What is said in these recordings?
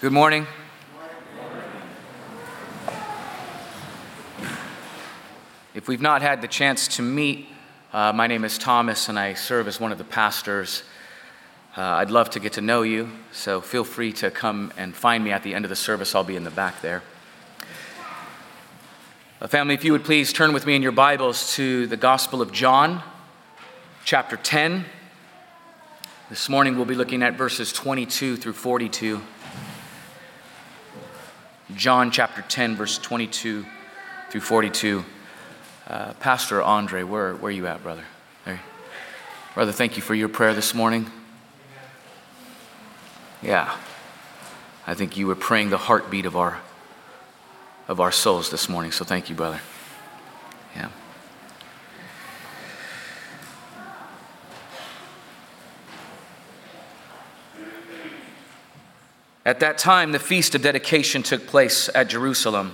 Good morning. If we've not had the chance to meet, my name is Thomas and I serve as one of the pastors. I'd love to get to know you, so feel free to come and find me at the end of the service. I'll be in the back there. Family, if you would please turn with me in your Bibles to the Gospel of John, chapter 10. This morning we'll be looking at verses 22 through 42. John chapter 10, verse 22 through 42. Pastor Andre, where are you at, brother? There. Brother, thank you for your prayer this morning. Yeah, I think you were praying the heartbeat of our souls this morning, so thank you, brother. Yeah. At that time, the Feast of Dedication took place at Jerusalem.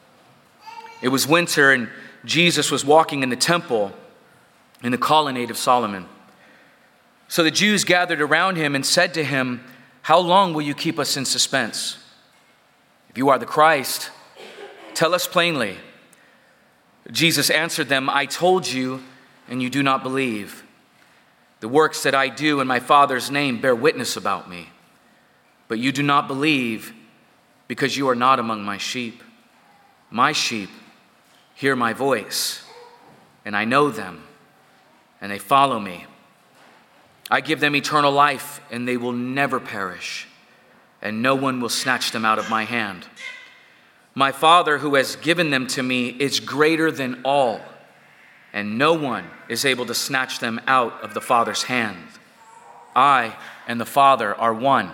It was winter, and Jesus was walking in the temple in the colonnade of Solomon. So the Jews gathered around him and said to him, "How long will you keep us in suspense? If you are the Christ, tell us plainly." Jesus answered them, "I told you, and you do not believe. The works that I do in my Father's name bear witness about me. But you do not believe because you are not among my sheep. My sheep hear my voice, and I know them, and they follow me. I give them eternal life, and they will never perish, and no one will snatch them out of my hand. My Father who has given them to me is greater than all, and no one is able to snatch them out of the Father's hand. I and the Father are one."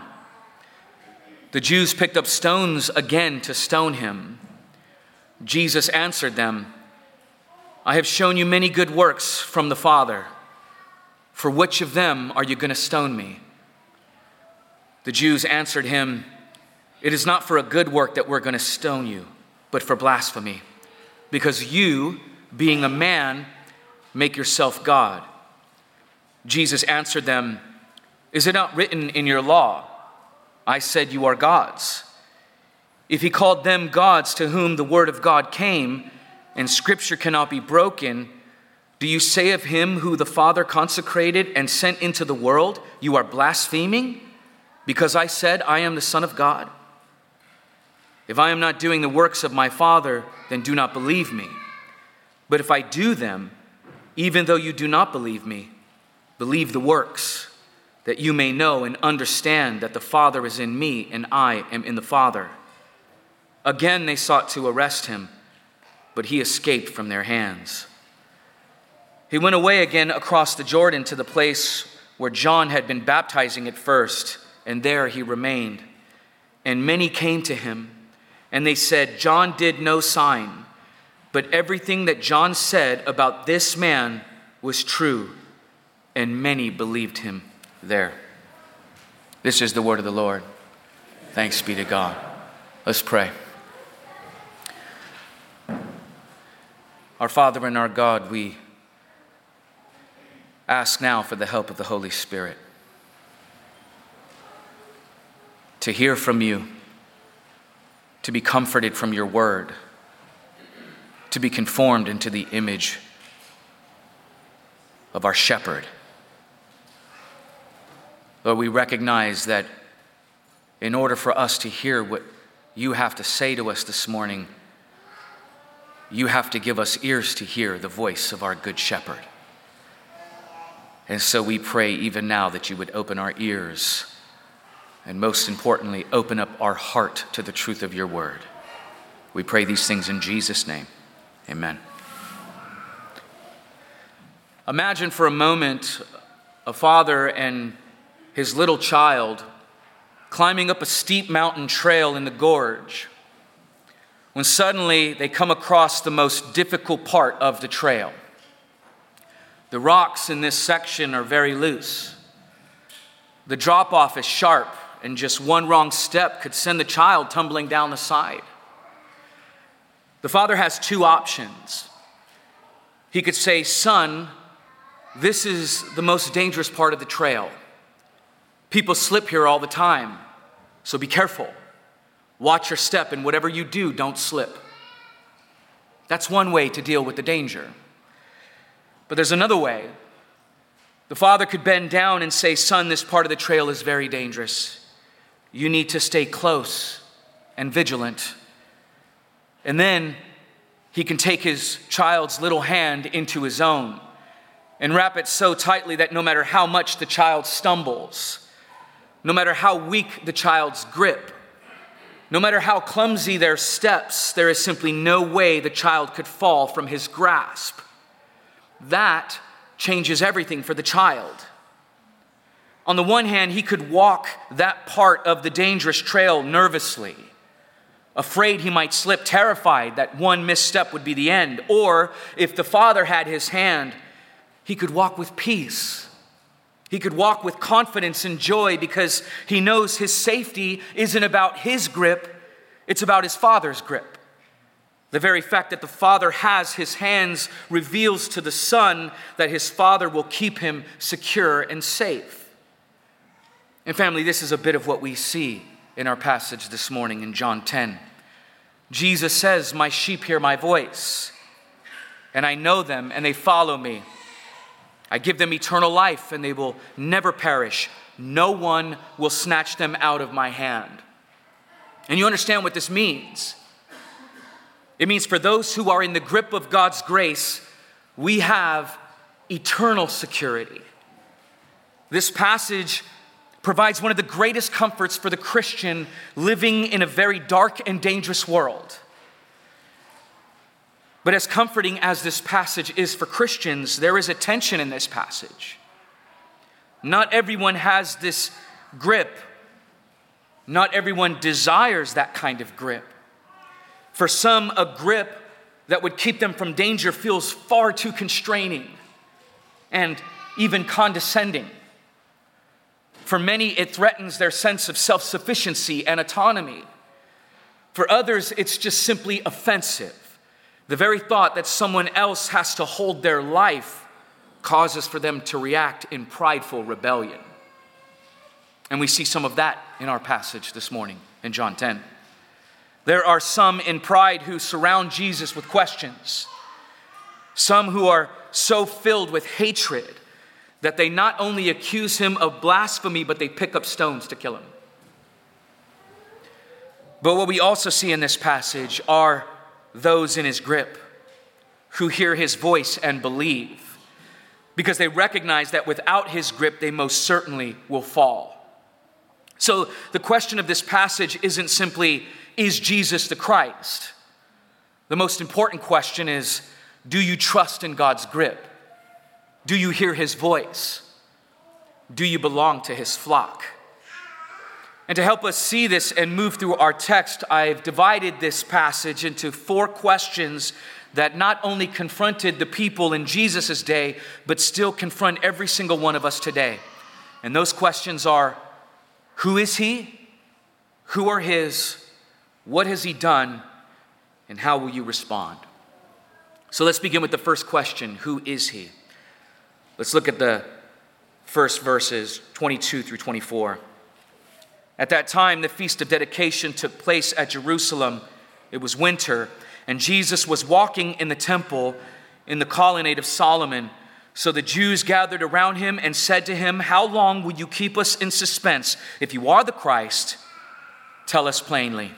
The Jews picked up stones again to stone him. Jesus answered them, "I have shown you many good works from the Father. For which of them are you going to stone me?" The Jews answered him, "It is not for a good work that we're going to stone you, but for blasphemy, because you, being a man, make yourself God." Jesus answered them, "Is it not written in your law, 'I said you are gods'? If he called them gods to whom the word of God came, and scripture cannot be broken, do you say of him who the Father consecrated and sent into the world, 'You are blaspheming, because I said I am the Son of God'? If I am not doing the works of my Father, then do not believe me. But if I do them, even though you do not believe me, believe the works, that you may know and understand that the Father is in me and I am in the Father." Again they sought to arrest him, but he escaped from their hands. He went away again across the Jordan to the place where John had been baptizing at first, and there he remained. And many came to him, and they said, "John did no sign, but everything that John said about this man was true," and many believed him there. This is the word of the Lord. Thanks be to God. Let's pray. Our Father and our God, we ask now for the help of the Holy Spirit to hear from you, to be comforted from your word, to be conformed into the image of our shepherd. Lord, we recognize that in order for us to hear what you have to say to us this morning, you have to give us ears to hear the voice of our good shepherd. And so we pray even now that you would open our ears and most importantly, open up our heart to the truth of your word. We pray these things in Jesus' name. Amen. Imagine for a moment a father and his little child climbing up a steep mountain trail in the gorge, when suddenly they come across the most difficult part of the trail. The rocks in this section are very loose. The drop-off is sharp, and just one wrong step could send the child tumbling down the side. The father has two options. He could say, "Son, this is the most dangerous part of the trail. People slip here all the time, so be careful." Watch your step, and whatever you do, don't slip. That's one way to deal with the danger. But there's another way. The father could bend down and say, son, this part of the trail is very dangerous. You need to stay close and vigilant. And then he can take his child's little hand into his own and wrap it so tightly that no matter how much the child stumbles, no matter how weak the child's grip, no matter how clumsy their steps, there is simply no way the child could fall from his grasp. That changes everything for the child. On the one hand, he could walk that part of the dangerous trail nervously, afraid he might slip, terrified that one misstep would be the end. Or if the father had his hand, he could walk with peace. He could walk with confidence and joy because he knows his safety isn't about his grip, it's about his father's grip. The very fact that the father has his hands reveals to the son that his father will keep him secure and safe. And family, this is a bit of what we see in our passage this morning in John 10. Jesus says, my sheep hear my voice, and I know them, and they follow me. I give them eternal life, and they will never perish. No one will snatch them out of my hand. And you understand what this means. It means for those who are in the grip of God's grace, we have eternal security. This passage provides one of the greatest comforts for the Christian living in a very dark and dangerous world. But as comforting as this passage is for Christians, there is a tension in this passage. Not everyone has this grip. Not everyone desires that kind of grip. For some, a grip that would keep them from danger feels far too constraining and even condescending. For many, it threatens their sense of self-sufficiency and autonomy. For others, it's just simply offensive. The very thought that someone else has to hold their life causes for them to react in prideful rebellion. And we see some of that in our passage this morning in John 10. There are some in pride who surround Jesus with questions. Some who are so filled with hatred that they not only accuse him of blasphemy, but they pick up stones to kill him. But what we also see in this passage are those in his grip who hear his voice and believe, because they recognize that without his grip, they most certainly will fall. So the question of this passage isn't simply, is Jesus the Christ? The most important question is, do you trust in God's grip? Do you hear his voice? Do you belong to his flock? And to help us see this and move through our text, I've divided this passage into 4 questions that not only confronted the people in Jesus' day, but still confront every single one of us today. And those questions are, who is he? Who are his? What has he done? And how will you respond? So let's begin with the first question. Who is he? Let's look at the first verses, 22 through 24. At that time, the Feast of Dedication took place at Jerusalem. It was winter, and Jesus was walking in the temple in the colonnade of Solomon. So the Jews gathered around him and said to him, how long will you keep us in suspense? If you are the Christ, tell us plainly.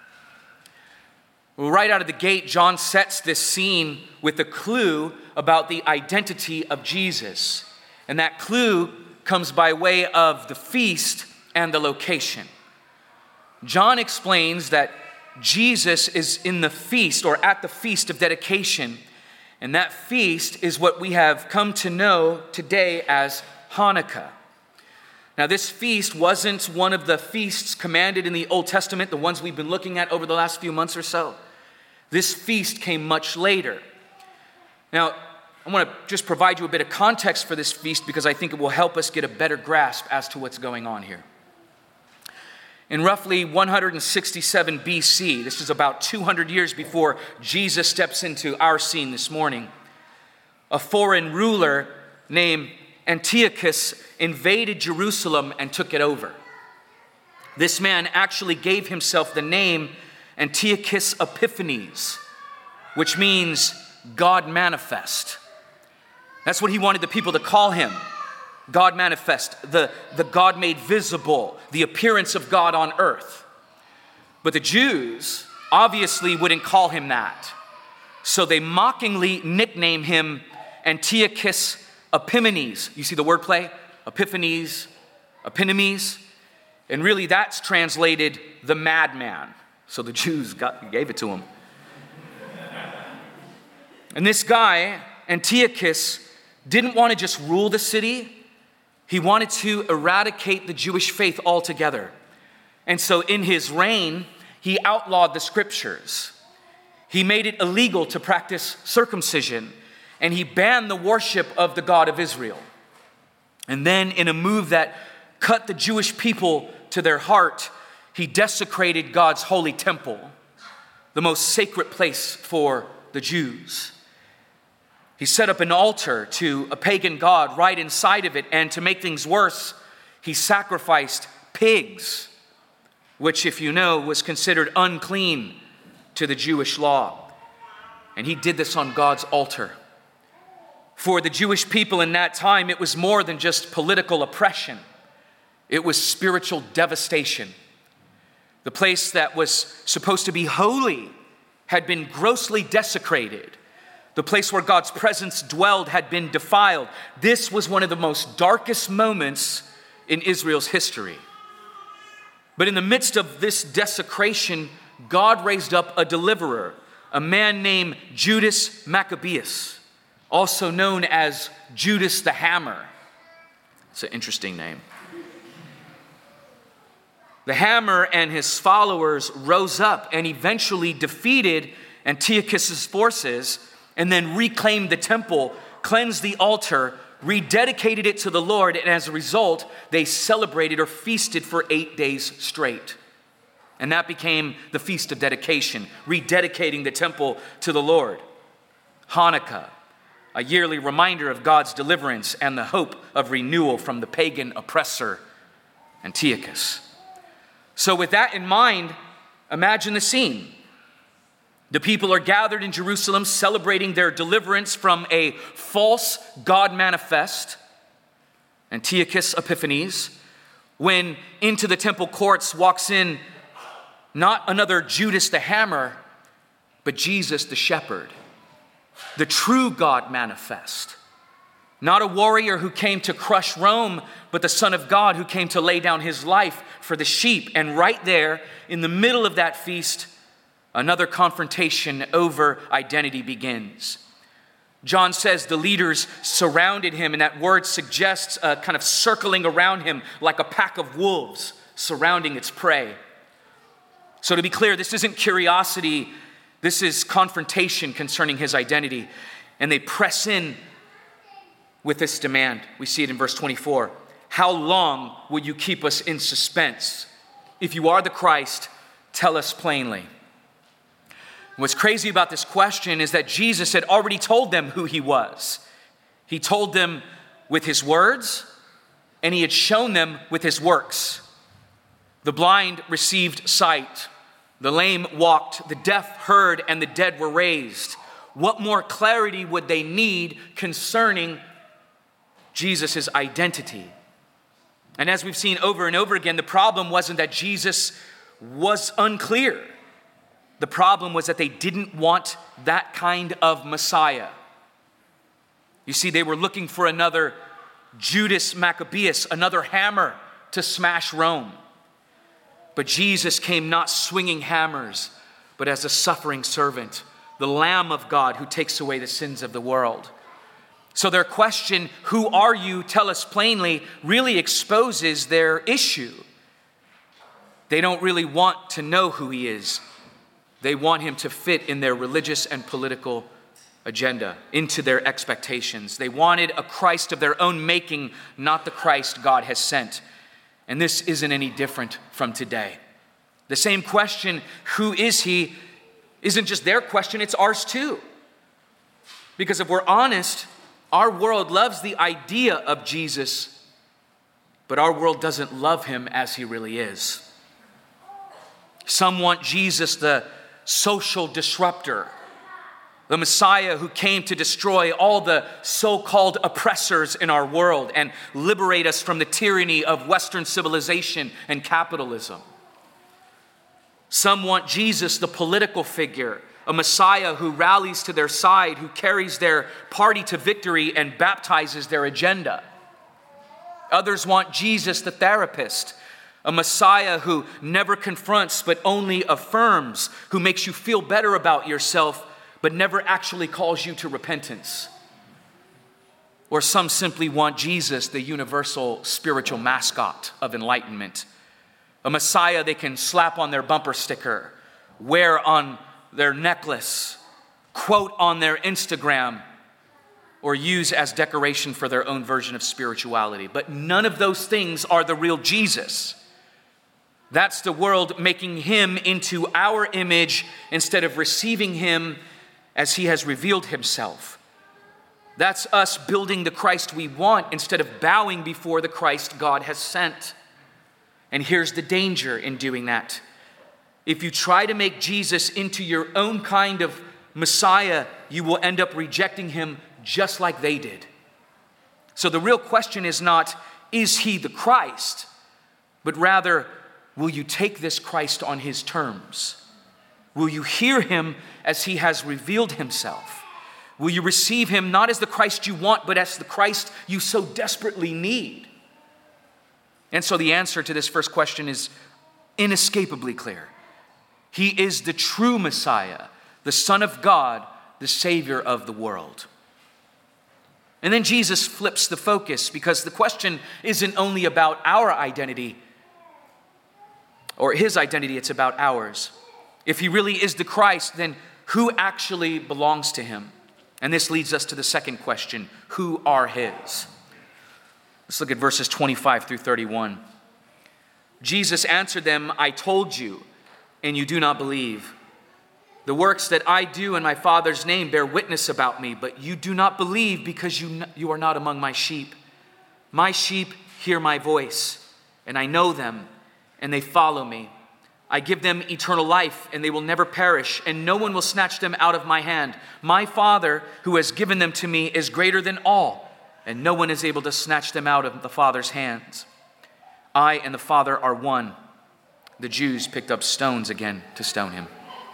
Well, right out of the gate, John sets this scene with a clue about the identity of Jesus. And that clue comes by way of the feast and the location. John explains that Jesus is in the feast or at the Feast of Dedication. And that feast is what we have come to know today as Hanukkah. Now, this feast wasn't one of the feasts commanded in the Old Testament, the ones we've been looking at over the last few months or so. This feast came much later. Now, I want to just provide you a bit of context for this feast because I think it will help us get a better grasp as to what's going on here. In roughly 167 BC, this is about 200 years before Jesus steps into our scene this morning, a foreign ruler named Antiochus invaded Jerusalem and took it over. This man actually gave himself the name Antiochus Epiphanes, which means God manifest. That's what he wanted the people to call him. God manifest, the God made visible, the appearance of God on earth. But the Jews obviously wouldn't call him that. So they mockingly nickname him Antiochus Epiphanes. You see the wordplay? Epiphanes, Epinomes. And really that's translated the madman. So the Jews gave it to him. And this guy, Antiochus, didn't want to just rule the city. He wanted to eradicate the Jewish faith altogether. And so in his reign, he outlawed the scriptures. He made it illegal to practice circumcision. And he banned the worship of the God of Israel. And then in a move that cut the Jewish people to their heart, he desecrated God's holy temple, the most sacred place for the Jews. He set up an altar to a pagan god right inside of it, and to make things worse, he sacrificed pigs, which, if you know, was considered unclean to the Jewish law. And he did this on God's altar. For the Jewish people in that time, it was more than just political oppression. It was spiritual devastation. The place that was supposed to be holy had been grossly desecrated. The place where God's presence dwelled had been defiled. This was one of the most darkest moments in Israel's history. But in the midst of this desecration, God raised up a deliverer, a man named Judas Maccabeus, also known as Judas the Hammer. It's an interesting name. The Hammer and his followers rose up and eventually defeated Antiochus' forces, and then reclaimed the temple, cleansed the altar, rededicated it to the Lord, and as a result, they celebrated or feasted for 8 days straight. And that became the Feast of Dedication, rededicating the temple to the Lord. Hanukkah, a yearly reminder of God's deliverance and the hope of renewal from the pagan oppressor, Antiochus. So with that in mind, imagine the scene. The people are gathered in Jerusalem celebrating their deliverance from a false God manifest, Antiochus Epiphanes, when into the temple courts walks in not another Judas the Hammer, but Jesus the Shepherd, the true God manifest. Not a warrior who came to crush Rome, but the Son of God who came to lay down his life for the sheep. And right there, in the middle of that feast, another confrontation over identity begins. John says the leaders surrounded him, and that word suggests a kind of circling around him like a pack of wolves surrounding its prey. So to be clear, this isn't curiosity, this is confrontation concerning his identity. And they press in with this demand. We see it in verse 24. How long will you keep us in suspense? If you are the Christ, tell us plainly. What's crazy about this question is that Jesus had already told them who he was. He told them with his words, and he had shown them with his works. The blind received sight, the lame walked, the deaf heard, and the dead were raised. What more clarity would they need concerning Jesus' identity? And as we've seen over and over again, the problem wasn't that Jesus was unclear. The problem was that they didn't want that kind of Messiah. You see, they were looking for another Judas Maccabeus, another hammer to smash Rome. But Jesus came not swinging hammers, but as a suffering servant, the Lamb of God who takes away the sins of the world. So their question, who are you, tell us plainly, really exposes their issue. They don't really want to know who he is. They want him to fit in their religious and political agenda, into their expectations. They wanted a Christ of their own making, not the Christ God has sent. And this isn't any different from today. The same question, who is he, isn't just their question, it's ours too. Because if we're honest, our world loves the idea of Jesus, but our world doesn't love him as he really is. Some want Jesus, the social disruptor, the Messiah who came to destroy all the so-called oppressors in our world and liberate us from the tyranny of Western civilization and capitalism. Some want Jesus, the political figure, a Messiah who rallies to their side, who carries their party to victory and baptizes their agenda. Others want Jesus, the therapist, a Messiah who never confronts but only affirms, who makes you feel better about yourself but never actually calls you to repentance. Or some simply want Jesus, the universal spiritual mascot of enlightenment, a Messiah they can slap on their bumper sticker, wear on their necklace, quote on their Instagram, or use as decoration for their own version of spirituality. But none of those things are the real Jesus. That's the world making him into our image instead of receiving him as he has revealed himself. That's us building the Christ we want instead of bowing before the Christ God has sent. And here's the danger in doing that. If you try to make Jesus into your own kind of Messiah, you will end up rejecting him just like they did. So the real question is not, is he the Christ? But rather, will you take this Christ on his terms? Will you hear him as he has revealed himself? Will you receive him not as the Christ you want, but as the Christ you so desperately need? And so the answer to this first question is inescapably clear. He is the true Messiah, the Son of God, the Savior of the world. And then Jesus flips the focus because the question isn't only about our identity or his identity, it's about ours. If he really is the Christ, then who actually belongs to him? And this leads us to the second question, who are his? Let's look at verses 25 through 31. Jesus answered them, I told you, and you do not believe. The works that I do in my Father's name bear witness about me, but you do not believe because you are not among my sheep. My sheep hear my voice, and I know them, and they follow me. I give them eternal life, and they will never perish, and no one will snatch them out of my hand. My Father, who has given them to me, is greater than all, and no one is able to snatch them out of the Father's hands. I and the Father are one. The Jews picked up stones again to stone him.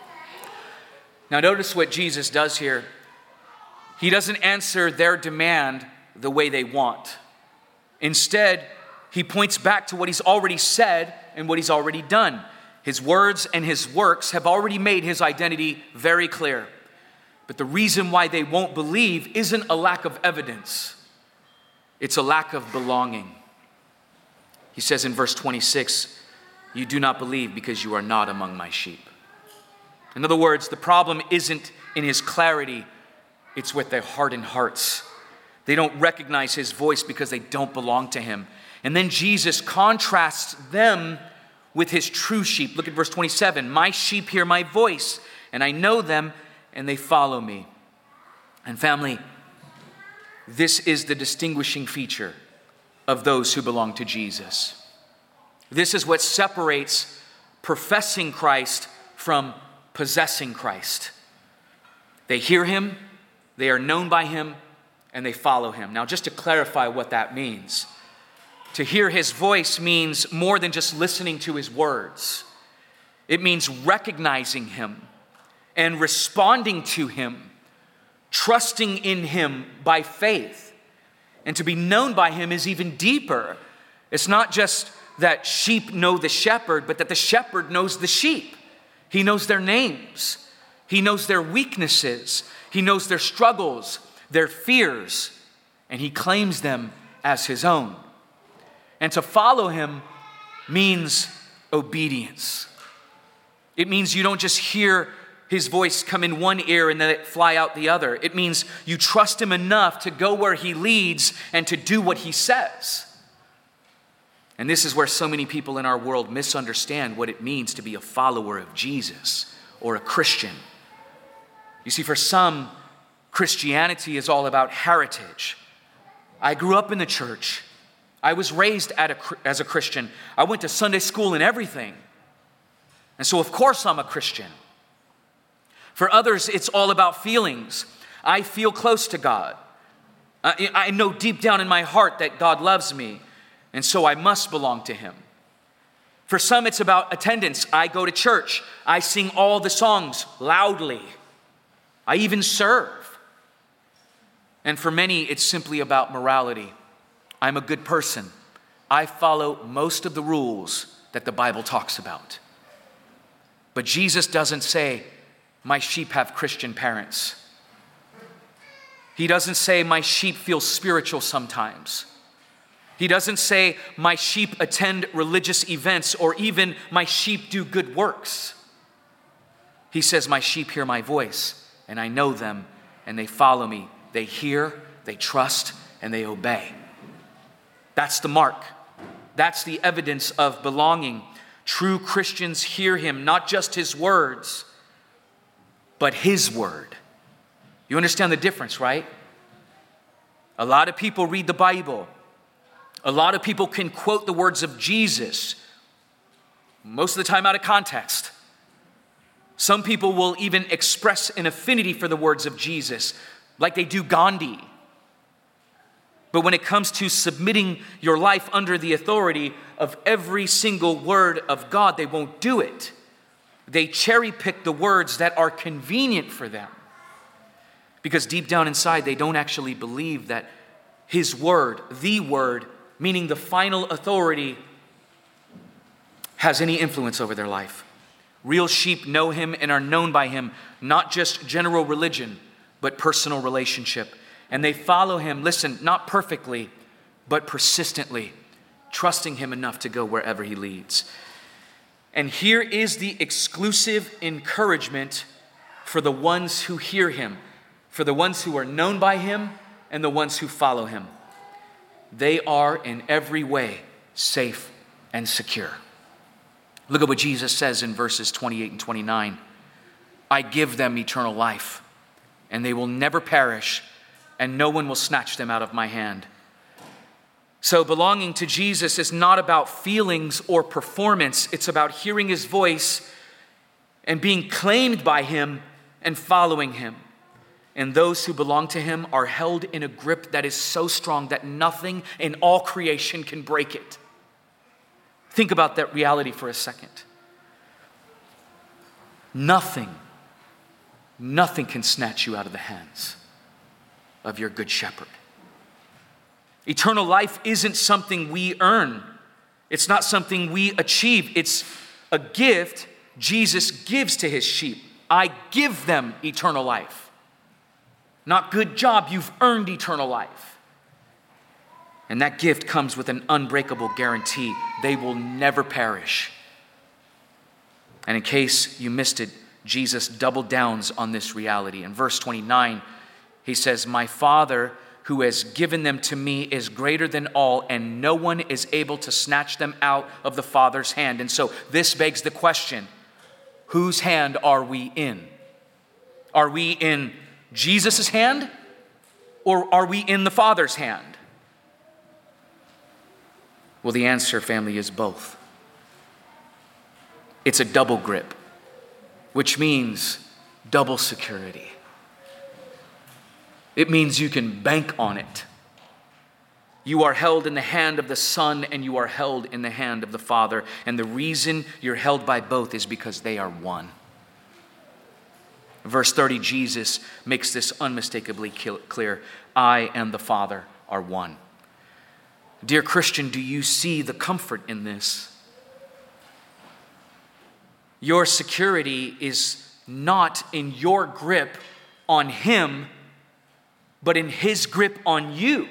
Now notice what Jesus does here. He doesn't answer their demand the way they want. Instead, he points back to what he's already said and what he's already done. His words and his works have already made his identity very clear. But the reason why they won't believe isn't a lack of evidence. It's a lack of belonging. He says in verse 26, you do not believe because you are not among my sheep. In other words, the problem isn't in his clarity, it's with their hardened hearts. They don't recognize his voice because they don't belong to him. And then Jesus contrasts them with his true sheep. Look at verse 27. My sheep hear my voice, and I know them, and they follow me. And family, this is the distinguishing feature of those who belong to Jesus. This is what separates professing Christ from possessing Christ. They hear him, they are known by him, and they follow him. Now, just to clarify what that means, to hear his voice means more than just listening to his words. It means recognizing him and responding to him, trusting in him by faith. And to be known by him is even deeper. It's not just that sheep know the shepherd, but that the shepherd knows the sheep. He knows their names. He knows their weaknesses. He knows their struggles, their fears, and he claims them as his own. And to follow him means obedience. It means you don't just hear his voice come in one ear and then it fly out the other. It means you trust him enough to go where he leads and to do what he says. And this is where so many people in our world misunderstand what it means to be a follower of Jesus or a Christian. You see, for some, Christianity is all about heritage. I grew up in the church. I was raised as a Christian. I went to Sunday school and everything. And so, of course, I'm a Christian. For others, it's all about feelings. I feel close to God. I know deep down in my heart that God loves me, and so I must belong to him. For some, it's about attendance. I go to church. I sing all the songs loudly. I even serve. And for many, it's simply about morality. I'm a good person. I follow most of the rules that the Bible talks about. But Jesus doesn't say, my sheep have Christian parents. He doesn't say, my sheep feel spiritual sometimes. He doesn't say, my sheep attend religious events, or even my sheep do good works. He says, my sheep hear my voice, and I know them, and they follow me. They hear, they trust, and they obey. That's the mark. That's the evidence of belonging. True Christians hear him, not just his words, but his word. You understand the difference, right? A lot of people read the Bible. A lot of people can quote the words of Jesus, most of the time out of context. Some people will even express an affinity for the words of Jesus, like they do Gandhi. But when it comes to submitting your life under the authority of every single word of God, they won't do it. They cherry pick the words that are convenient for them. Because deep down inside, they don't actually believe that his word, the word, meaning the final authority, has any influence over their life. Real sheep know him and are known by him, not just general religion, but personal relationship. And they follow him, listen, not perfectly, but persistently, trusting him enough to go wherever he leads. And here is the exclusive encouragement for the ones who hear him, for the ones who are known by him and the ones who follow him. They are in every way safe and secure. Look at what Jesus says in verses 28 and 29. I give them eternal life, and they will never perish, and no one will snatch them out of my hand. So belonging to Jesus is not about feelings or performance. It's about hearing his voice and being claimed by him and following him. And those who belong to him are held in a grip that is so strong that nothing in all creation can break it. Think about that reality for a second. Nothing can snatch you out of the hands of your good shepherd. Eternal life isn't something we earn. It's not something we achieve. It's a gift Jesus gives to his sheep. I give them eternal life. Not good job, you've earned eternal life. And that gift comes with an unbreakable guarantee. They will never perish. And in case you missed it, Jesus double downs on this reality. In verse 29, he says, my Father who has given them to me is greater than all, and no one is able to snatch them out of the Father's hand. And so this begs the question, whose hand are we in? Are we in Jesus' hand, or are we in the Father's hand? Well, the answer, family, is both. It's a double grip, which means double security. It means you can bank on it. You are held in the hand of the Son, and you are held in the hand of the Father. And the reason you're held by both is because they are one. Verse 30, Jesus makes this unmistakably clear. I and the Father are one. Dear Christian, do you see the comfort in this? Your security is not in your grip on him, but in his grip on you.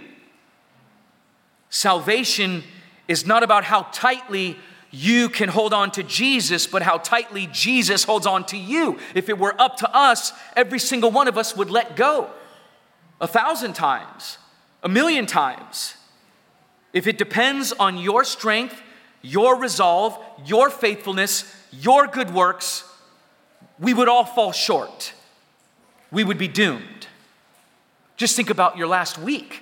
Salvation is not about how tightly you can hold on to Jesus, but how tightly Jesus holds on to you. If it were up to us, every single one of us would let go 1,000 times, 1,000,000 times. If it depends on your strength, your resolve, your faithfulness, your good works, we would all fall short. We would be doomed. Just think about your last week.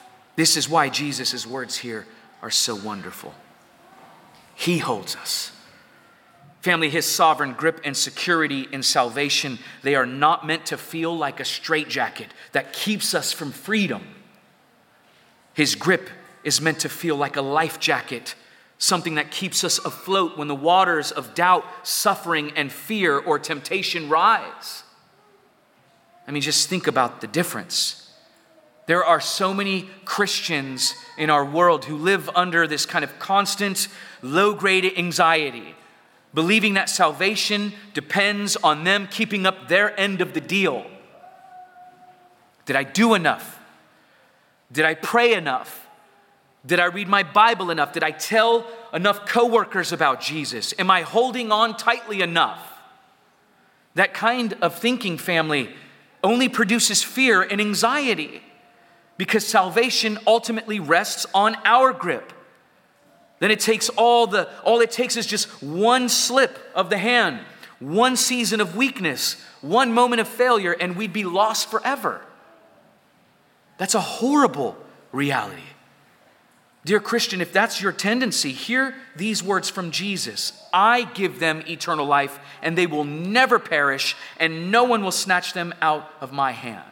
This is why Jesus' words here are so wonderful. He holds us. Family, his sovereign grip and security in salvation, they are not meant to feel like a straitjacket that keeps us from freedom. His grip is meant to feel like a life jacket, something that keeps us afloat when the waters of doubt, suffering, and fear or temptation rise. I mean, just think about the difference. There are so many Christians in our world who live under this kind of constant, low-grade anxiety, believing that salvation depends on them keeping up their end of the deal. Did I do enough? Did I pray enough? Did I read my Bible enough? Did I tell enough coworkers about Jesus? Am I holding on tightly enough? That kind of thinking, family, only produces fear and anxiety, because salvation ultimately rests on our grip. Then all it takes is just one slip of the hand, one season of weakness, one moment of failure, and we'd be lost forever. That's a horrible reality. Dear Christian, if that's your tendency, hear these words from Jesus. I give them eternal life, and they will never perish, and no one will snatch them out of my hand.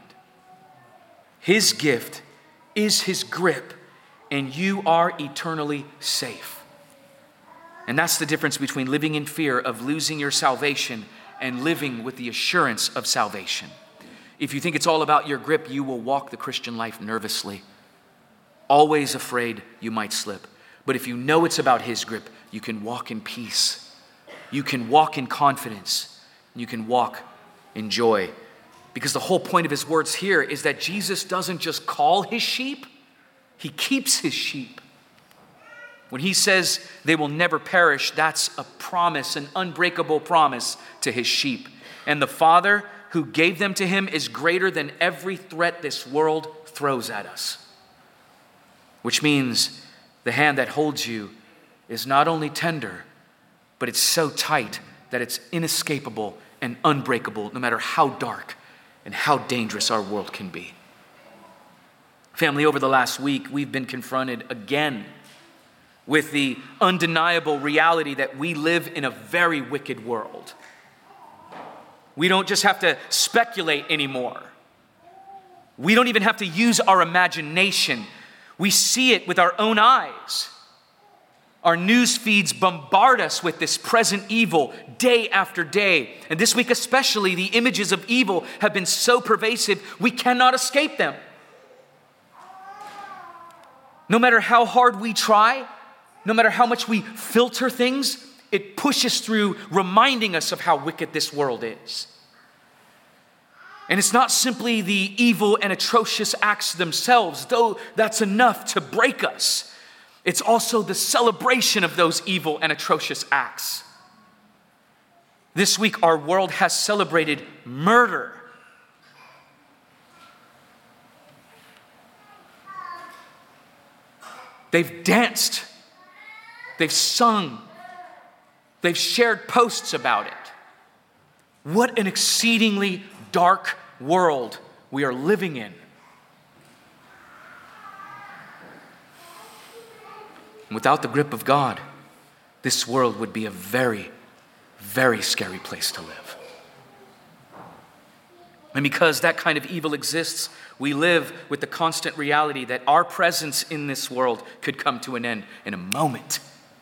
His gift is his grip, and you are eternally safe. And that's the difference between living in fear of losing your salvation and living with the assurance of salvation. If you think it's all about your grip, you will walk the Christian life nervously, always afraid you might slip. But if you know it's about his grip, you can walk in peace. You can walk in confidence. You can walk in joy. Because the whole point of his words here is that Jesus doesn't just call his sheep, he keeps his sheep. When he says they will never perish, that's a promise, an unbreakable promise to his sheep. And the Father who gave them to him is greater than every threat this world throws at us. Which means the hand that holds you is not only tender, but it's so tight that it's inescapable and unbreakable, no matter how dark and how dangerous our world can be. Family, over the last week, we've been confronted again with the undeniable reality that we live in a very wicked world. We don't just have to speculate anymore. We don't even have to use our imagination. We see it with our own eyes. Our news feeds bombard us with this present evil day after day. And this week especially, the images of evil have been so pervasive, we cannot escape them. No matter how hard we try, no matter how much we filter things, it pushes through, reminding us of how wicked this world is. And it's not simply the evil and atrocious acts themselves, though that's enough to break us. It's also the celebration of those evil and atrocious acts. This week, our world has celebrated murder. They've danced. They've sung. They've shared posts about it. What an exceedingly dark world we are living in. Without the grip of God, this world would be a very, very scary place to live. And because that kind of evil exists, we live with the constant reality that our presence in this world could come to an end in a moment.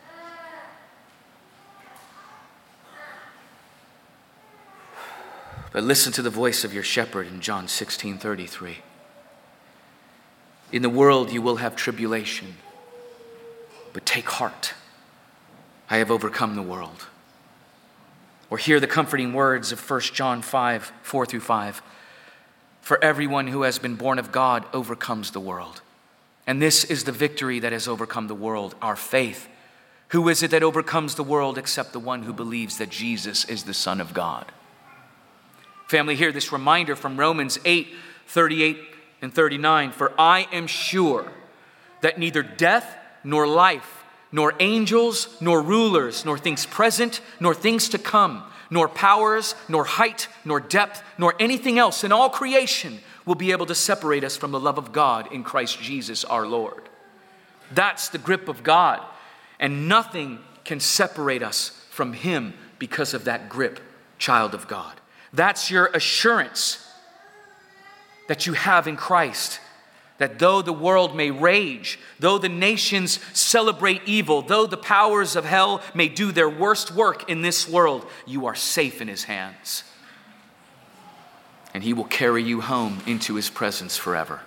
But listen to the voice of your shepherd in John 16:33. In the world you will have tribulation, but take heart. I have overcome the world. Or hear the comforting words of 1 John 5:4-5. For everyone who has been born of God overcomes the world. And this is the victory that has overcome the world, our faith. Who is it that overcomes the world except the one who believes that Jesus is the Son of God? Family, hear this reminder from Romans 8:38-39. For I am sure that neither death nor life, nor angels, nor rulers, nor things present, nor things to come, nor powers, nor height, nor depth, nor anything else in all creation will be able to separate us from the love of God in Christ Jesus our Lord. That's the grip of God, and nothing can separate us from Him because of that grip, child of God. That's your assurance that you have in Christ. That though the world may rage, though the nations celebrate evil, though the powers of hell may do their worst work in this world, you are safe in his hands. And he will carry you home into his presence forever.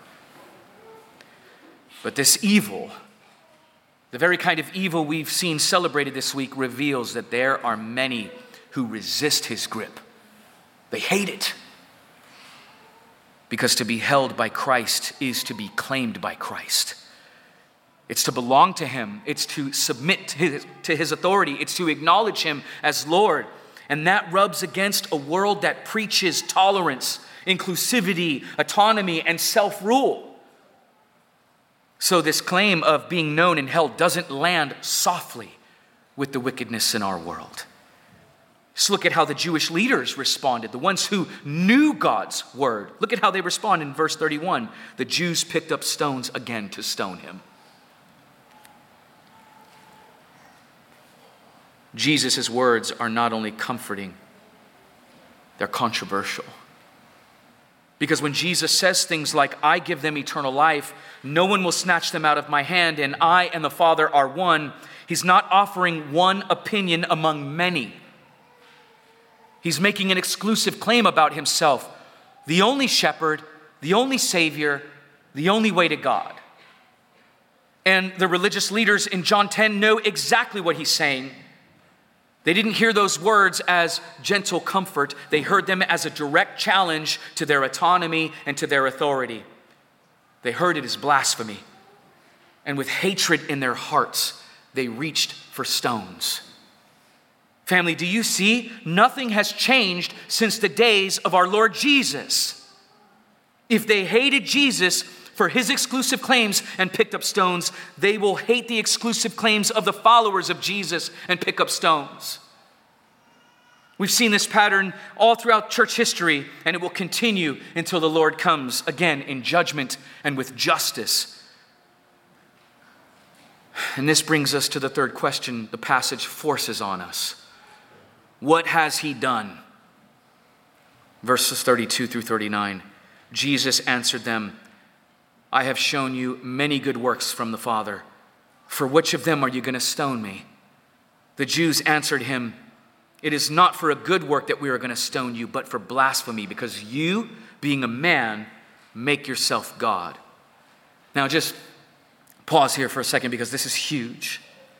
But this evil, the very kind of evil we've seen celebrated this week, reveals that there are many who resist his grip. They hate it. Because to be held by Christ is to be claimed by Christ. It's to belong to him. It's to submit to his authority. It's to acknowledge him as Lord. And that rubs against a world that preaches tolerance, inclusivity, autonomy, and self-rule. So this claim of being known and held doesn't land softly with the wickedness in our world. Just look at how the Jewish leaders responded, the ones who knew God's word. Look at how they respond in verse 31. The Jews picked up stones again to stone him. Jesus' words are not only comforting, they're controversial. Because when Jesus says things like, I give them eternal life, no one will snatch them out of my hand, and I and the Father are one, he's not offering one opinion among many. He's making an exclusive claim about himself, the only shepherd, the only savior, the only way to God. And the religious leaders in John 10 know exactly what he's saying. They didn't hear those words as gentle comfort. They heard them as a direct challenge to their autonomy and to their authority. They heard it as blasphemy. And with hatred in their hearts, they reached for stones. Family, do you see? Nothing has changed since the days of our Lord Jesus. If they hated Jesus for his exclusive claims and picked up stones, they will hate the exclusive claims of the followers of Jesus and pick up stones. We've seen this pattern all throughout church history, and it will continue until the Lord comes again in judgment and with justice. And this brings us to the third question the passage forces on us. What has he done? Verses 32 through 39. Jesus answered them, I have shown you many good works from the Father. For which of them are you going to stone me? The Jews answered him, it is not for a good work that we are going to stone you, but for blasphemy, because you, being a man, make yourself God. Now just pause here for a second, because this is huge.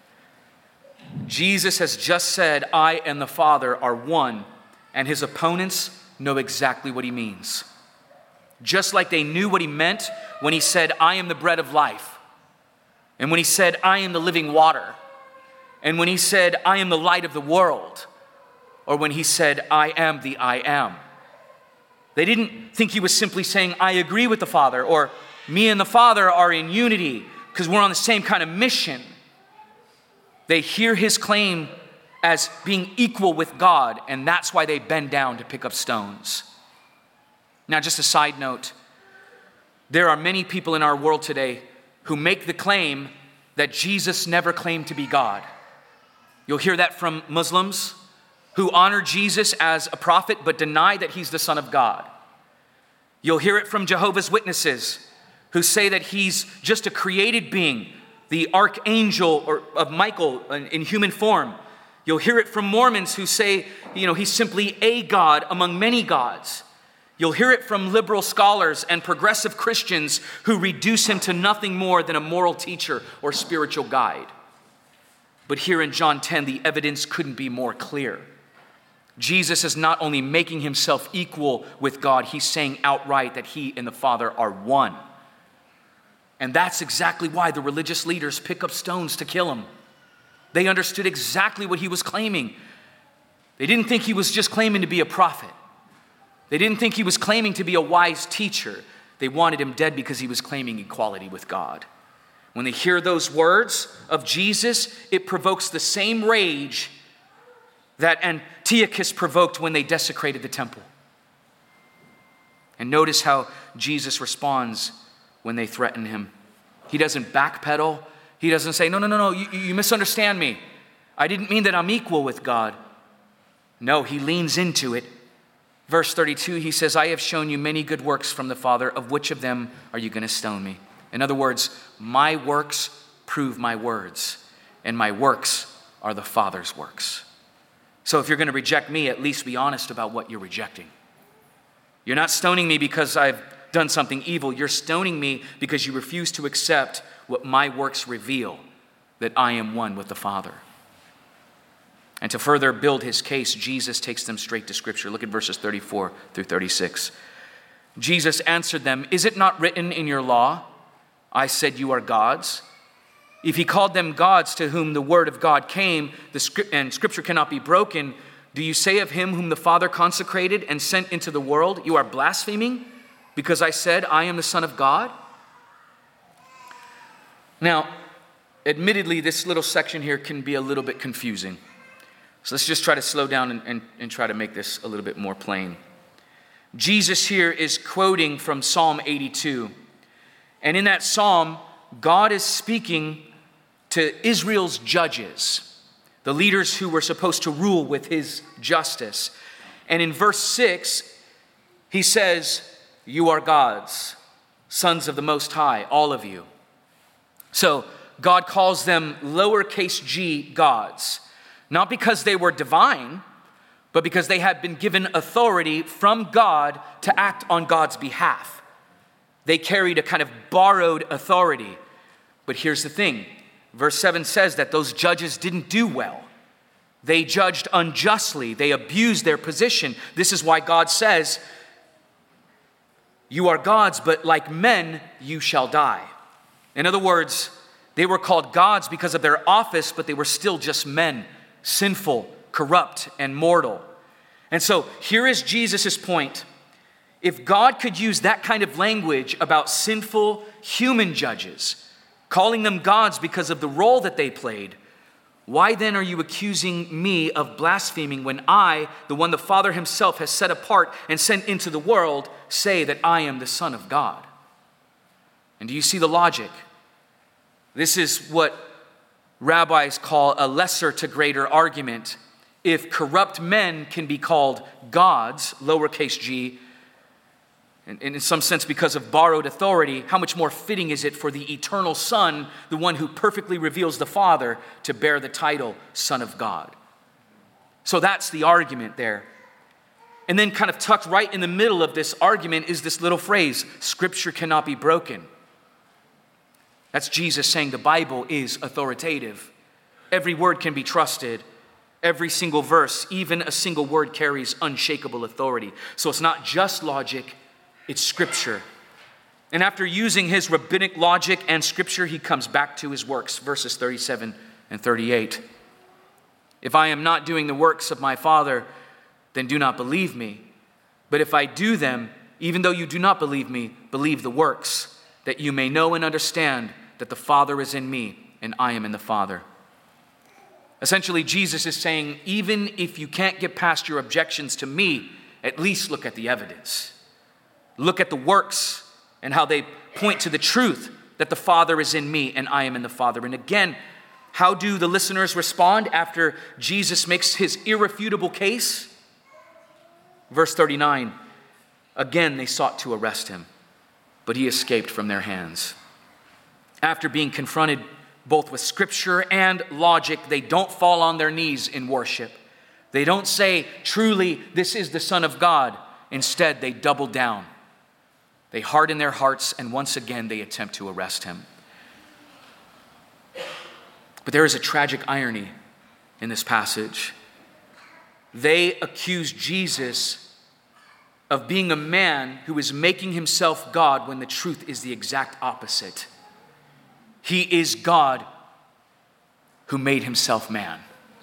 Jesus has just said, I and the Father are one, and his opponents know exactly what he means. Just like they knew what he meant when he said, I am the bread of life, and when he said, I am the living water, and when he said, I am the light of the world, or when he said, I am the I am. They didn't think he was simply saying, I agree with the Father, or me and the Father are in unity because we're on the same kind of mission. They hear his claim as being equal with God, and that's why they bend down to pick up stones. Now, just a side note, there are many people in our world today who make the claim that Jesus never claimed to be God. You'll hear that from Muslims who honor Jesus as a prophet but deny that he's the Son of God. You'll hear it from Jehovah's Witnesses who say that he's just a created being, the archangel of Michael in human form. You'll hear it from Mormons who say, he's simply a God among many gods. You'll hear it from liberal scholars and progressive Christians who reduce him to nothing more than a moral teacher or spiritual guide. But here in John 10, the evidence couldn't be more clear. Jesus is not only making himself equal with God, he's saying outright that he and the Father are one. And that's exactly why the religious leaders pick up stones to kill him. They understood exactly what he was claiming. They didn't think he was just claiming to be a prophet. They didn't think he was claiming to be a wise teacher. They wanted him dead because he was claiming equality with God. When they hear those words of Jesus, it provokes the same rage that Antiochus provoked when they desecrated the temple. And notice how Jesus responds when they threaten him. He doesn't backpedal. He doesn't say, no, you misunderstand me. I didn't mean that I'm equal with God. No, he leans into it. Verse 32, he says, I have shown you many good works from the Father. Of which of them are you going to stone me? In other words, my works prove my words, and my works are the Father's works. So if you're going to reject me, at least be honest about what you're rejecting. You're not stoning me because I've done something evil. You're stoning me because you refuse to accept what my works reveal, that I am one with the Father. And to further build his case, Jesus takes them straight to Scripture. Look at verses 34 through 36. Jesus answered them, is it not written in your law, I said you are gods? If he called them gods to whom the word of God came, and Scripture cannot be broken, do you say of him whom the Father consecrated and sent into the world, you are blaspheming because I said I am the Son of God? Now, admittedly, this little section here can be a little bit confusing. So let's just try to slow down and try to make this a little bit more plain. Jesus here is quoting from Psalm 82. And in that psalm, God is speaking to Israel's judges, the leaders who were supposed to rule with his justice. And in verse 6, he says, you are gods, sons of the Most High, all of you. So God calls them lowercase g gods, not because they were divine, but because they had been given authority from God to act on God's behalf. They carried a kind of borrowed authority. But here's the thing. Verse 7 says that those judges didn't do well. They judged unjustly. They abused their position. This is why God says, you are gods, but like men, you shall die. In other words, they were called gods because of their office, but they were still just men, sinful, corrupt, and mortal. And so here is Jesus' point. If God could use that kind of language about sinful human judges, calling them gods because of the role that they played, why then are you accusing me of blaspheming when I, the one the Father himself has set apart and sent into the world, say that I am the Son of God? And do you see the logic? This is what rabbis call a lesser to greater argument. If corrupt men can be called gods, lowercase g, and in some sense because of borrowed authority, how much more fitting is it for the eternal Son, the one who perfectly reveals the Father, to bear the title Son of God? So that's the argument there. And then kind of tucked right in the middle of this argument is this little phrase, Scripture cannot be broken. That's Jesus saying the Bible is authoritative. Every word can be trusted. Every single verse, even a single word, carries unshakable authority. So it's not just logic, it's Scripture. And after using his rabbinic logic and Scripture, he comes back to his works, verses 37 and 38. If I am not doing the works of my Father, then do not believe me. But if I do them, even though you do not believe me, believe the works, that you may know and understand that the Father is in me and I am in the Father. Essentially, Jesus is saying, even if you can't get past your objections to me, at least look at the evidence. Look at the works and how they point to the truth that the Father is in me and I am in the Father. And again, how do the listeners respond after Jesus makes his irrefutable case? Verse 39, again they sought to arrest him, but he escaped from their hands. After being confronted both with Scripture and logic, they don't fall on their knees in worship. They don't say, truly, this is the Son of God. Instead, they double down. They harden their hearts, and once again, they attempt to arrest him. But there is a tragic irony in this passage. They accuse Jesus of being a man who is making himself God when the truth is the exact opposite. He is God who made himself man.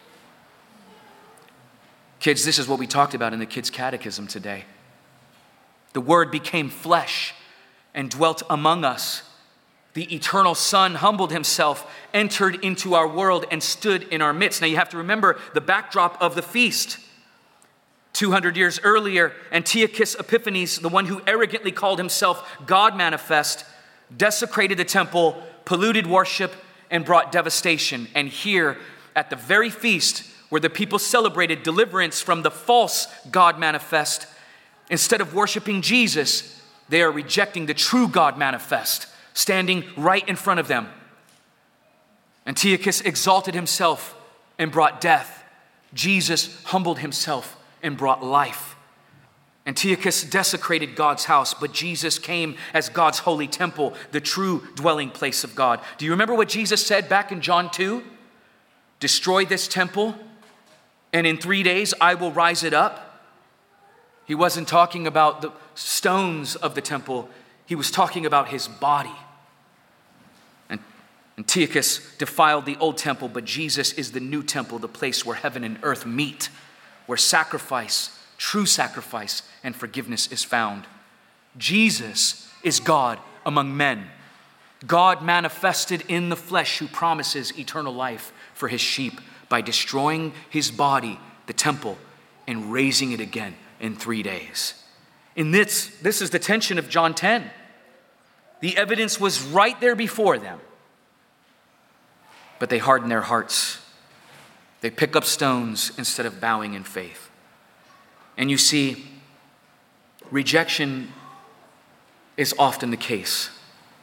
Kids, this is what we talked about in the kids' catechism today. The Word became flesh and dwelt among us. The eternal Son humbled himself, entered into our world, and stood in our midst. Now you have to remember the backdrop of the feast. 200 years earlier, Antiochus Epiphanes, the one who arrogantly called himself God manifest, desecrated the temple, polluted worship, and brought devastation. And here at the very feast, where the people celebrated deliverance from the false God manifest. Instead of worshiping Jesus, they are rejecting the true God manifest, standing right in front of them. Antiochus exalted himself and brought death. Jesus humbled himself and brought life. Antiochus desecrated God's house, but Jesus came as God's holy temple, the true dwelling place of God. Do you remember what Jesus said back in John 2? Destroy this temple, and in 3 days I will rise it up. He wasn't talking about the stones of the temple. He was talking about his body. And Antiochus defiled the old temple, but Jesus is the new temple, the place where heaven and earth meet, where sacrifice, true sacrifice, and forgiveness is found. Jesus is God among men, God manifested in the flesh, who promises eternal life for his sheep by destroying his body, the temple, and raising it again in 3 days. In this is the tension of John 10. The evidence was right there before them, but they hardened their hearts. They pick up stones instead of bowing in faith. And you see, rejection is often the case,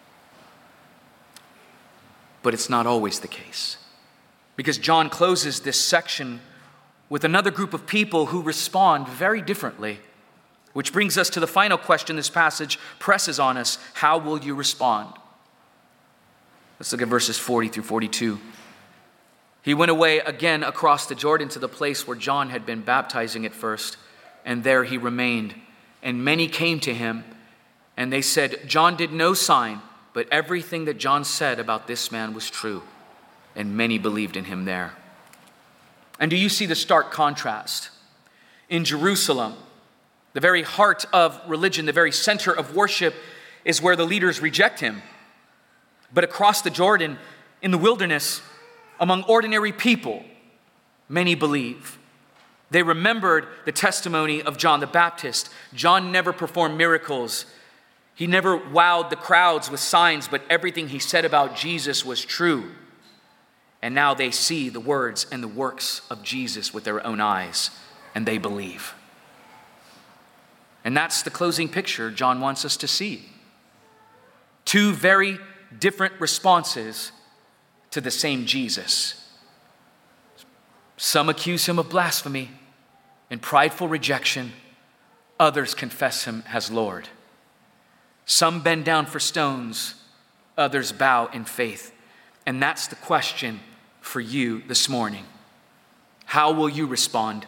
but it's not always the case. Because John closes this section with another group of people who respond very differently, which brings us to the final question this passage presses on us. How will you respond? Let's look at verses 40 through 42. He went away again across the Jordan to the place where John had been baptizing at first, and there he remained. And many came to him, and they said, John did no sign, but everything that John said about this man was true. And many believed in him there. And do you see the stark contrast? In Jerusalem, the very heart of religion, the very center of worship, is where the leaders reject him. But across the Jordan, in the wilderness, among ordinary people, many believe. They remembered the testimony of John the Baptist. John never performed miracles. He never wowed the crowds with signs, but everything he said about Jesus was true. And now they see the words and the works of Jesus with their own eyes, and they believe. And that's the closing picture John wants us to see. Two very different responses to the same Jesus. Some accuse him of blasphemy and prideful rejection. Others confess him as Lord. Some bend down for stones. Others bow in faith. And that's the question for you this morning. How will you respond?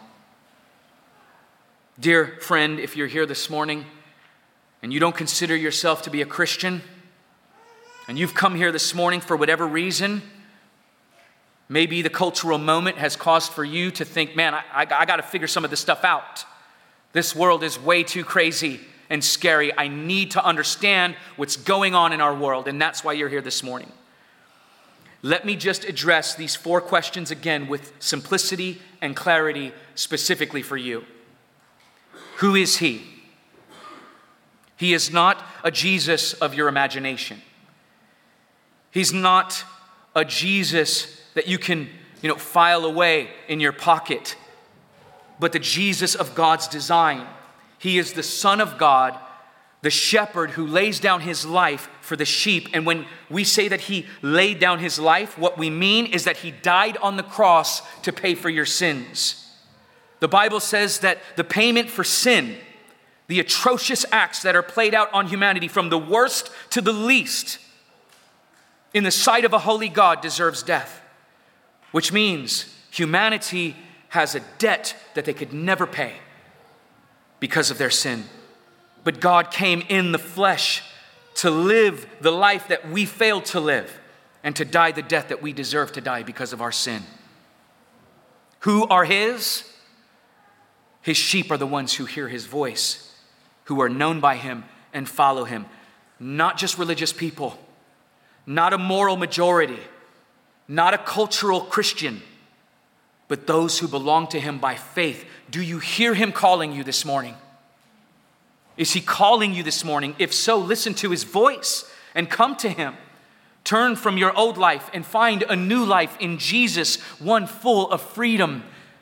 Dear friend, if you're here this morning and you don't consider yourself to be a Christian, and you've come here this morning for whatever reason, maybe the cultural moment has caused for you to think, man, I got to figure some of this stuff out. This world is way too crazy and scary. I need to understand what's going on in our world, and that's why you're here this morning. Let me just address these 4 questions again with simplicity and clarity specifically for you. Who is he? He is not a Jesus of your imagination. He's not a Jesus that you can, file away in your pocket, but the Jesus of God's design. He is the Son of God, the shepherd who lays down his life for the sheep. And when we say that he laid down his life, what we mean is that he died on the cross to pay for your sins. The Bible says that the payment for sin, the atrocious acts that are played out on humanity from the worst to the least, in the sight of a holy God, deserves death, which means humanity has a debt that they could never pay because of their sin. But God came in the flesh to live the life that we failed to live and to die the death that we deserve to die because of our sin. Who are his? His sheep are the ones who hear his voice, who are known by him and follow him. Not just religious people, not a moral majority, not a cultural Christian, but those who belong to him by faith. Do you hear him calling you this morning? Is he calling you this morning? If so, listen to his voice and come to him. Turn from your old life and find a new life in Jesus, one full of freedom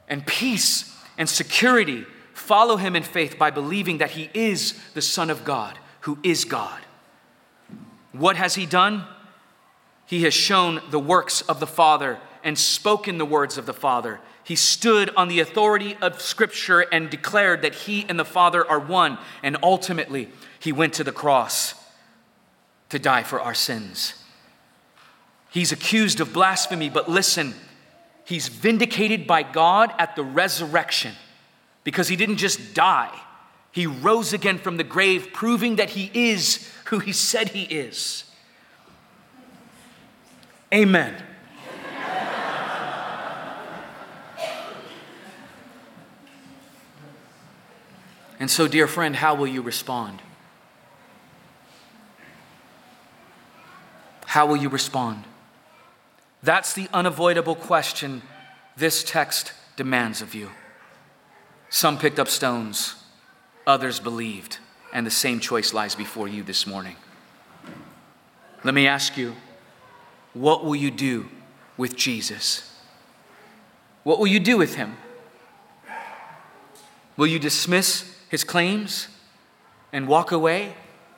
and peace and security follow him in faith by believing that he is the Son of God, who is God. What has he done? He has shown the works of the Father and spoken the words of the Father. He stood on the authority of Scripture and declared that he and the Father are one. And ultimately, he went to the cross to die for our sins. He's accused of blasphemy, but listen, he's vindicated by God at the resurrection because he didn't just die. He rose again from the grave, proving that he is who he said he is. Amen. And so, dear friend, how will you respond? How will you respond? That's the unavoidable question this text demands of you. Some picked up stones, others believed, and the same choice lies before you this morning. Let me ask you, what will you do with Jesus? What will you do with him? Will you dismiss his claims and walk away?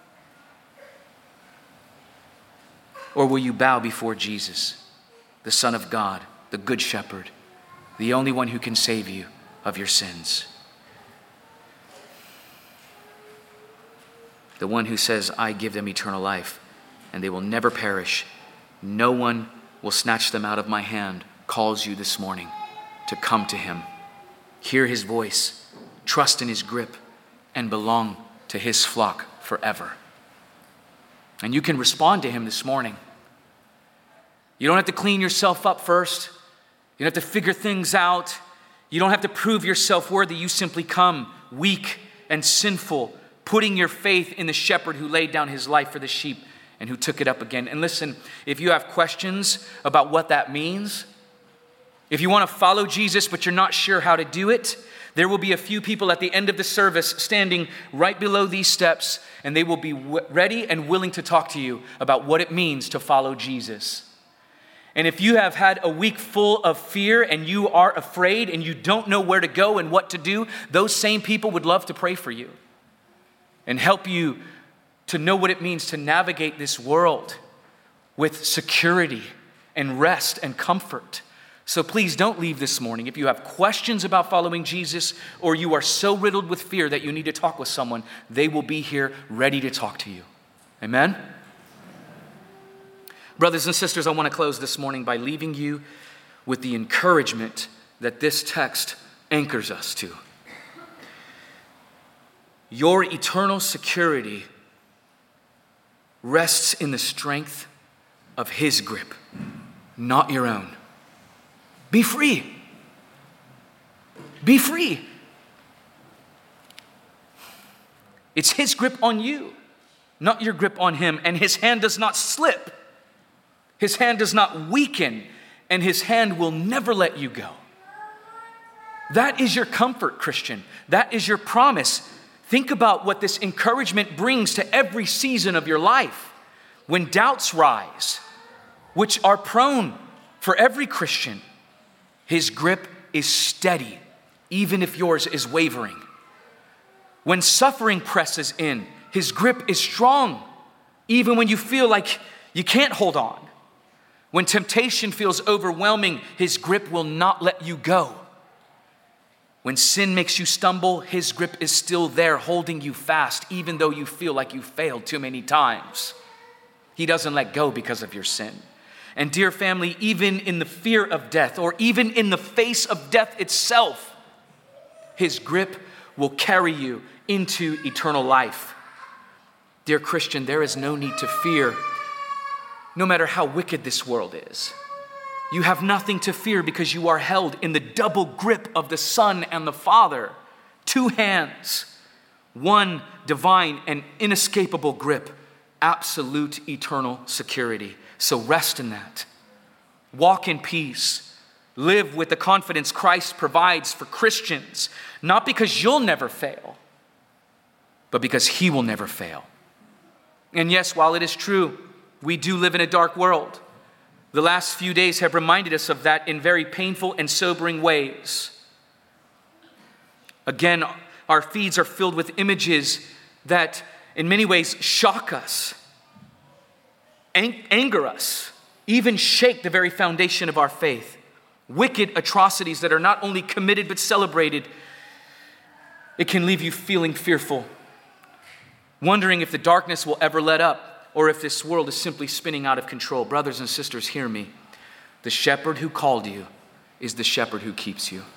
Or will you bow before Jesus, the Son of God, the Good Shepherd, the only one who can save you of your sins? The one who says, I give them eternal life, and they will never perish. No one will snatch them out of my hand, calls you this morning to come to him. Hear his voice, trust in his grip, and belong to his flock forever. And you can respond to him this morning. You don't have to clean yourself up first. You don't have to figure things out. You don't have to prove yourself worthy. You simply come weak and sinful, putting your faith in the shepherd who laid down his life for the sheep and who took it up again. And listen, if you have questions about what that means, if you want to follow Jesus but you're not sure how to do it, there will be a few people at the end of the service standing right below these steps, and they will be ready and willing to talk to you about what it means to follow Jesus. And if you have had a week full of fear and you are afraid and you don't know where to go and what to do, those same people would love to pray for you and help you to know what it means to navigate this world with security and rest and comfort. So please don't leave this morning. If you have questions about following Jesus or you are so riddled with fear that you need to talk with someone, they will be here ready to talk to you. Amen? Brothers and sisters, I want to close this morning by leaving you with the encouragement that this text anchors us to. Your eternal security rests in the strength of his grip, not your own. Be free. Be free. It's his grip on you, not your grip on him. And his hand does not slip. His hand does not weaken. And his hand will never let you go. That is your comfort, Christian. That is your promise. Think about what this encouragement brings to every season of your life. When doubts rise, which are prone for every Christian, his grip is steady, even if yours is wavering. When suffering presses in, his grip is strong, even when you feel like you can't hold on. When temptation feels overwhelming, his grip will not let you go. When sin makes you stumble, his grip is still there, holding you fast, even though you feel like you failed too many times. He doesn't let go because of your sin. And dear family, even in the fear of death, or even in the face of death itself, his grip will carry you into eternal life. Dear Christian, there is no need to fear, no matter how wicked this world is. You have nothing to fear because you are held in the double grip of the Son and the Father. Two hands, one divine and inescapable grip, absolute eternal security. So rest in that. Walk in peace. Live with the confidence Christ provides for Christians, not because you'll never fail, but because he will never fail. And yes, while it is true, we do live in a dark world. The last few days have reminded us of that in very painful and sobering ways. Again, our feeds are filled with images that in many ways shock us, anger us, even shake the very foundation of our faith. Wicked atrocities that are not only committed but celebrated. It can leave you feeling fearful, wondering if the darkness will ever let up or if this world is simply spinning out of control. Brothers and sisters, hear me. The shepherd who called you is the shepherd who keeps you.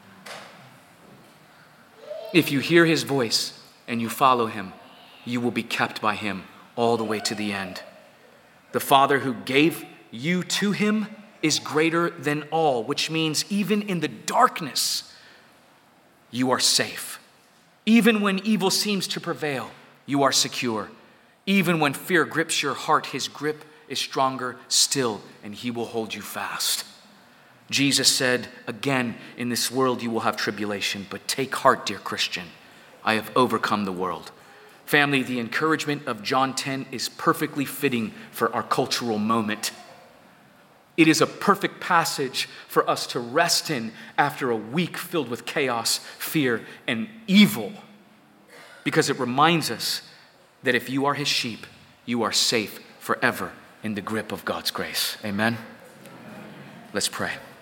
If you hear his voice and you follow him, you will be kept by him all the way to the end. The Father who gave you to him is greater than all, which means even in the darkness, you are safe. Even when evil seems to prevail, you are secure. Even when fear grips your heart, his grip is stronger still, and he will hold you fast. Jesus said, again, in this world you will have tribulation, but take heart, dear Christian. I have overcome the world. Family, the encouragement of John 10 is perfectly fitting for our cultural moment. It is a perfect passage for us to rest in after a week filled with chaos, fear, and evil, because it reminds us that if you are his sheep, you are safe forever in the grip of God's grace. Amen? Let's pray.